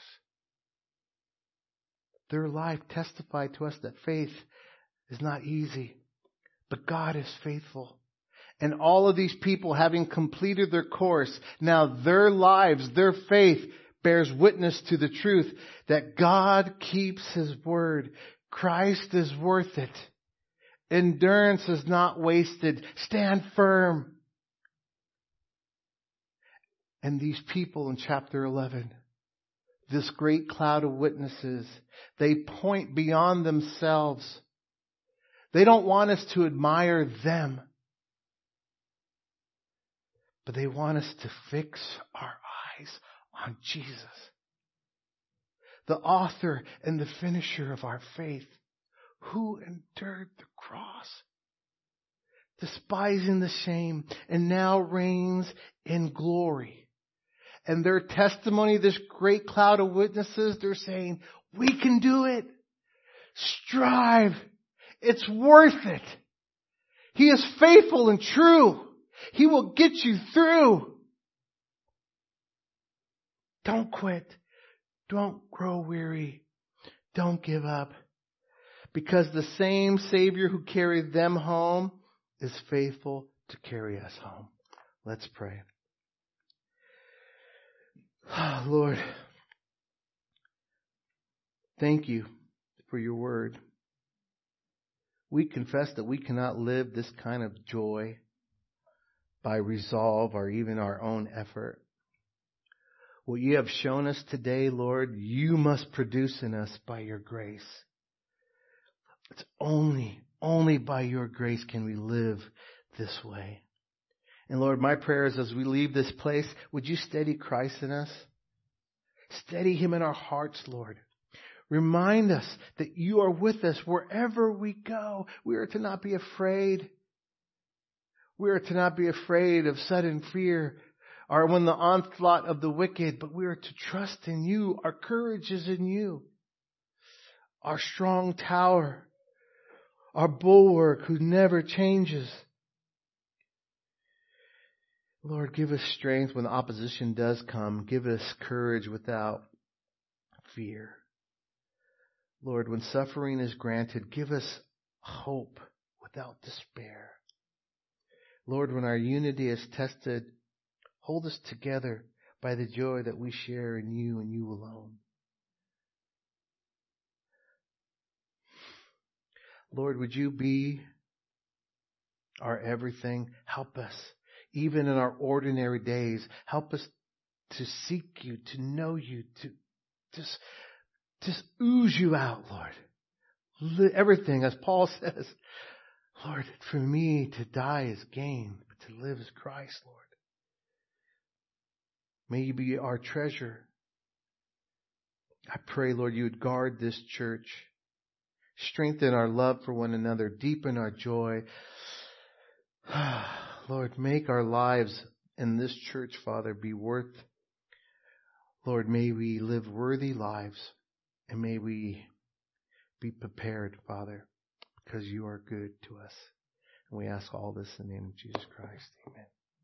Their life testified to us that faith is not easy, but God is faithful. And all of these people, having completed their course, now their lives, their faith bears witness to the truth that God keeps His word. Christ is worth it. Endurance is not wasted. Stand firm. And these people in chapter 11, this great cloud of witnesses, they point beyond themselves. They don't want us to admire them, but they want us to fix our eyes on Jesus, the author and the finisher of our faith, who endured the cross, despising the shame, and now reigns in glory. And their testimony, this great cloud of witnesses, they're saying, we can do it. Strive. It's worth it. He is faithful and true. He will get you through. Don't quit. Don't grow weary. Don't give up. Because the same Savior who carried them home is faithful to carry us home. Let's pray. Lord, thank you for your word. We confess that we cannot live this kind of joy by resolve or even our own effort. What you have shown us today, Lord, you must produce in us by your grace. It's only by your grace can we live this way. And Lord, my prayer is as we leave this place, would you steady Christ in us? Steady Him in our hearts, Lord. Remind us that you are with us wherever we go. We are to not be afraid. We are to not be afraid of sudden fear or when the onslaught of the wicked, but we are to trust in you. Our courage is in you. Our strong tower, our bulwark who never changes. Lord, give us strength when opposition does come. Give us courage without fear. Lord, when suffering is granted, give us hope without despair. Lord, when our unity is tested, hold us together by the joy that we share in you and you alone. Lord, would you be our everything? Help us, even in our ordinary days. Help us to seek you, to know you, to just ooze you out, Lord. Everything, as Paul says, Lord, for me to die is gain, but to live is Christ, Lord. May you be our treasure. I pray, Lord, you would guard this church. Strengthen our love for one another. Deepen our joy. Lord, make our lives in this church, Father, be worth. Lord, may we live worthy lives. And may we be prepared, Father, because you are good to us. And we ask all this in the name of Jesus Christ. Amen.